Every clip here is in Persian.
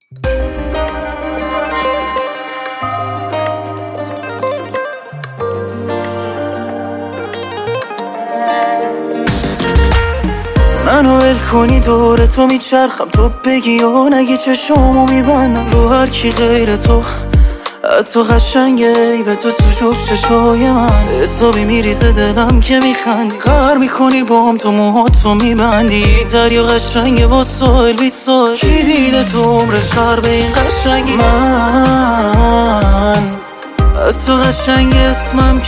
منو ول کنی دور تو میچرخم، تو بگی و نگی چشمو میبندم رو هر کی غیر تو. تو قشنگه ای به تو جفت چشای من، حسابی میریزه دلم که میخندی، غر میکنی بام تو موهاتو میبندی، دریا قشنگه با سایل بی سایل، کی دیده تو عمرش غر به این قشنگی؟ من تو قشنگ اسمم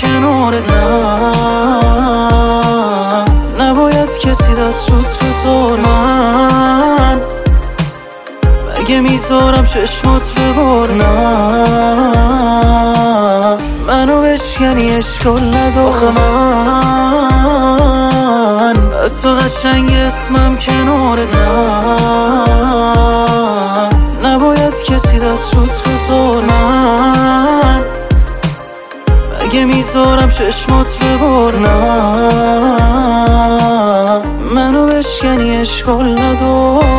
کنارتم، نباید کسی دست روت بذاره. من مگه میذارم چشمات ببار؟ نه منو بشکنی اشکال نداره. آخه من تو قشنگ اسمم کنارتم، نباید کسی دست روت بذاره. من مگه میذارم چشمات ببار؟ نه منو بشکنی اشکال نداره.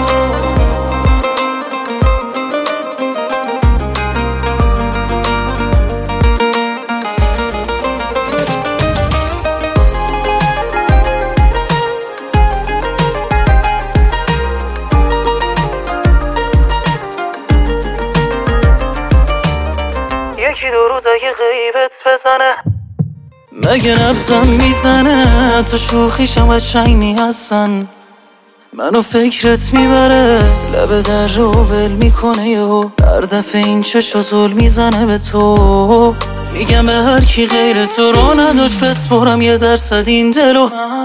یکی دو روز اگه غیبت بزنه، مگه نبزم میزنه، تو شوخیشم قشنگی هستن، منو فکرت میبره، لب در رو ول میکنه یهو، هر دفعه این چشو زل میزنه به تو، میگم به هر کی غیر تو رو نداشت بسپرم 1% این دلو.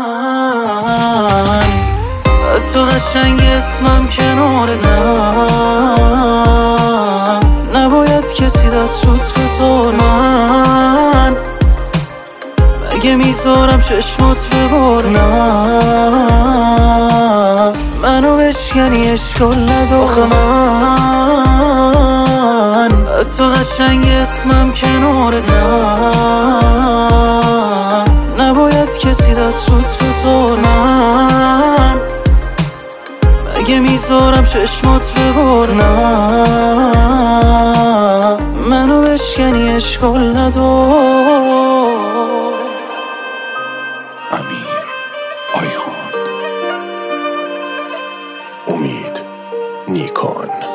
من تو قشنگ اسمم کنارتم، نباید کسی دست روت بذاره. من مگه میذارم چشمات ببار؟ نه منو بشکنی اشکال نداره. آخه من تو قشنگ اسمم کنارتم، نباید کسی دست روت بذاره. من مگه میذارم چشمات ببار؟ نه منو بشکنی اشکال نداره. امیر آیخان، امید نیکان.